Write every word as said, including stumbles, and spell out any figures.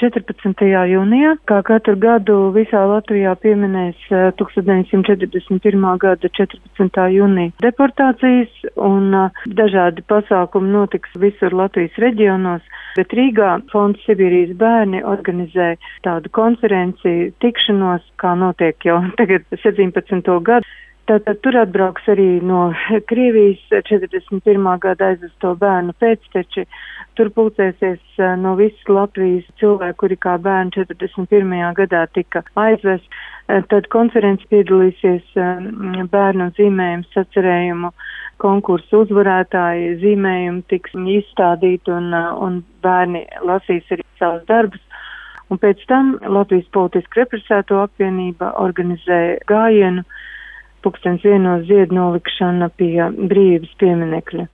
četrpadsmitajā jūnijā, kā katru gadu visā Latvijā pieminēs tūkstoš deviņsimt četrdesmit pirmā gada četrpadsmitā jūnija deportācijas, un dažādi pasākumi notiks visur Latvijas reģionos, bet Rīgā Fonds Sibīrijas bērni organizē tādu konferenci, tikšanos, kā notiek jau tagad septiņpadsmito gadu. Tātad tur atbrauks arī no Krievijas četrdesmit pirmā gada aizvesto bērnu pēcteči. Tur pulcēsies no visas Latvijas cilvēki, kuri kā bērni četrdesmit pirmajā gadā tika aizvest. Tad konferences piedalīsies bērnu zīmējumu sacerējumu konkursu uzvarētāji, zīmējumi tiks izstādīti un, un bērni lasīs arī savus darbus. Un pēc tam Latvijas politiski represēto apvienība organizē gājienu pulkstens vienos ziedu nolikšana pie Brīvības pieminekļa.